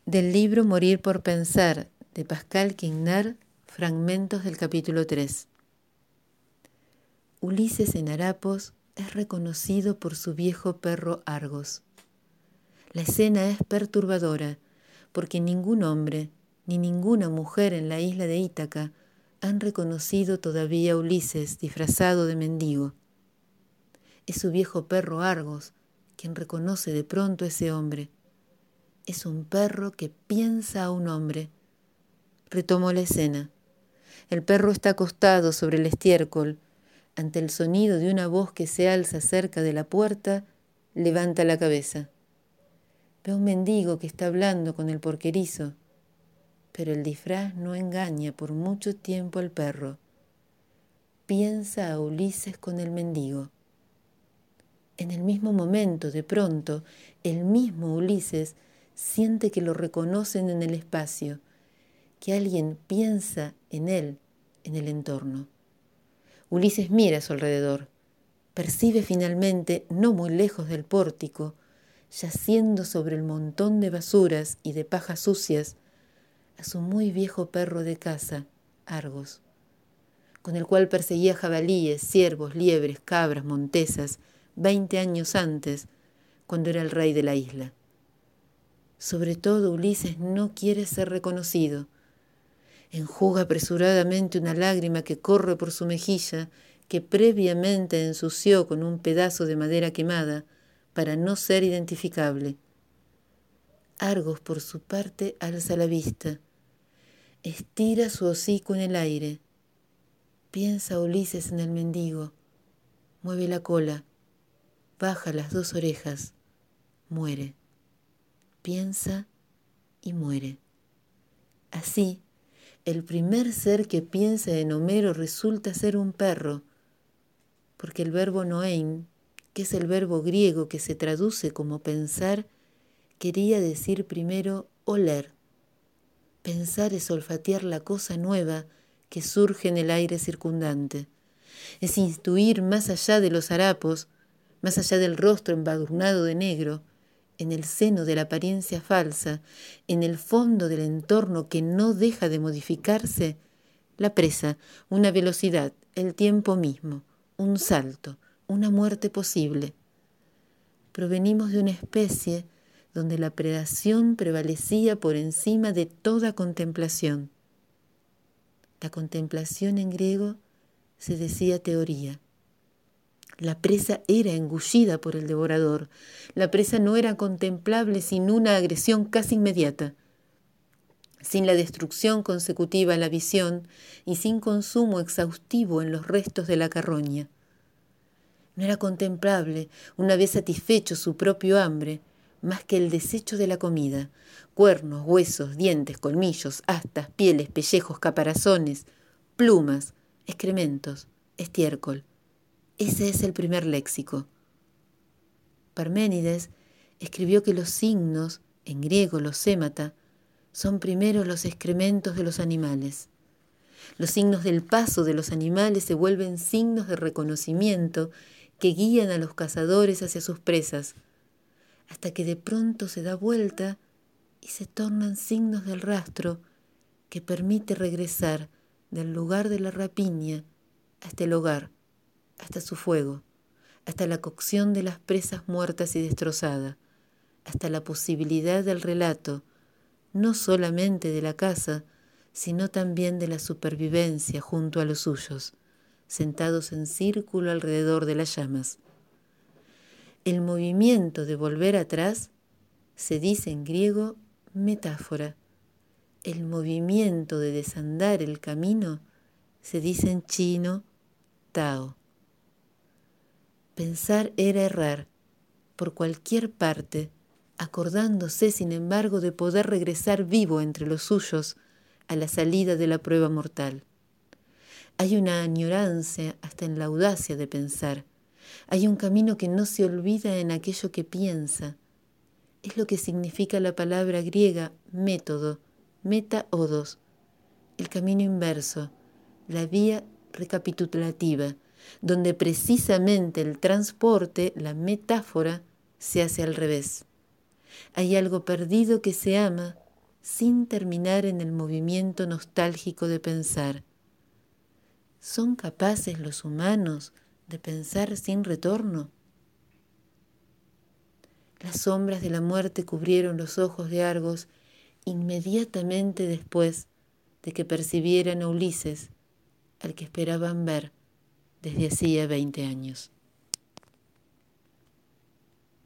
Del libro Morir por pensar, de Pascal Quignard, fragmentos del capítulo 3. Ulises en harapos es reconocido por su viejo perro Argos. La escena es perturbadora, porque ningún hombre ni ninguna mujer en la isla de Ítaca han reconocido todavía a Ulises disfrazado de mendigo. Es su viejo perro Argos quien reconoce de pronto a ese hombre. Es un perro que piensa a un hombre. Retomo la escena. El perro está acostado sobre el estiércol. Ante el sonido de una voz que se alza cerca de la puerta, levanta la cabeza. Ve a un mendigo que está hablando con el porquerizo, pero el disfraz no engaña por mucho tiempo al perro. Piensa a Ulises con el mendigo. En el mismo momento, de pronto, el mismo Ulises siente que lo reconocen en el espacio, que alguien piensa en él, en el entorno. Ulises mira a su alrededor. Percibe finalmente, no muy lejos del pórtico, yaciendo sobre el montón de basuras y de pajas sucias, a su muy viejo perro de caza, Argos, con el cual perseguía jabalíes, ciervos, liebres, cabras, montesas, 20 años antes, cuando era el rey de la isla. Sobre todo, Ulises no quiere ser reconocido. Enjuga apresuradamente una lágrima que corre por su mejilla, que previamente ensució con un pedazo de madera quemada, para no ser identificable. Argos, por su parte, alza la vista. Estira su hocico en el aire. Piensa Ulises en el mendigo. Mueve la cola. Baja las 2 orejas. Muere. Piensa y muere. Así, el primer ser que piensa en Homero resulta ser un perro, porque el verbo noein, que es el verbo griego que se traduce como pensar, quería decir primero oler. Pensar es olfatear la cosa nueva que surge en el aire circundante. Es intuir más allá de los harapos, más allá del rostro embadurnado de negro, en el seno de la apariencia falsa, en el fondo del entorno que no deja de modificarse, la presa, una velocidad, el tiempo mismo, un salto, una muerte posible. Provenimos de una especie donde la predación prevalecía por encima de toda contemplación. La contemplación en griego se decía teoría. La presa era engullida por el devorador. La presa no era contemplable sin una agresión casi inmediata, sin la destrucción consecutiva a la visión y sin consumo exhaustivo en los restos de la carroña. No era contemplable, una vez satisfecho su propio hambre, más que el desecho de la comida: cuernos, huesos, dientes, colmillos, astas, pieles, pellejos, caparazones, plumas, excrementos, estiércol. Ese es el primer léxico. Parménides escribió que los signos, en griego los sémata, son primero los excrementos de los animales. Los signos del paso de los animales se vuelven signos de reconocimiento que guían a los cazadores hacia sus presas, hasta que de pronto se da vuelta y se tornan signos del rastro que permite regresar del lugar de la rapiña hasta el hogar, hasta su fuego, hasta la cocción de las presas muertas y destrozadas, hasta la posibilidad del relato, no solamente de la caza, sino también de la supervivencia junto a los suyos, sentados en círculo alrededor de las llamas. El movimiento de volver atrás se dice en griego metáfora. El movimiento de desandar el camino se dice en chino tao. Pensar era errar por cualquier parte, acordándose sin embargo de poder regresar vivo entre los suyos a la salida de la prueba mortal. Hay una añoranza hasta en la audacia de pensar. Hay un camino que no se olvida en aquello que piensa. Es lo que significa la palabra griega método, meta-odos, el camino inverso, la vía recapitulativa, donde precisamente el transporte, la metáfora, se hace al revés. Hay algo perdido que se ama sin terminar en el movimiento nostálgico de pensar. ¿Son capaces los humanos de pensar sin retorno? Las sombras de la muerte cubrieron los ojos de Argos inmediatamente después de que percibieran a Ulises, al que esperaban ver desde hacía 20 años.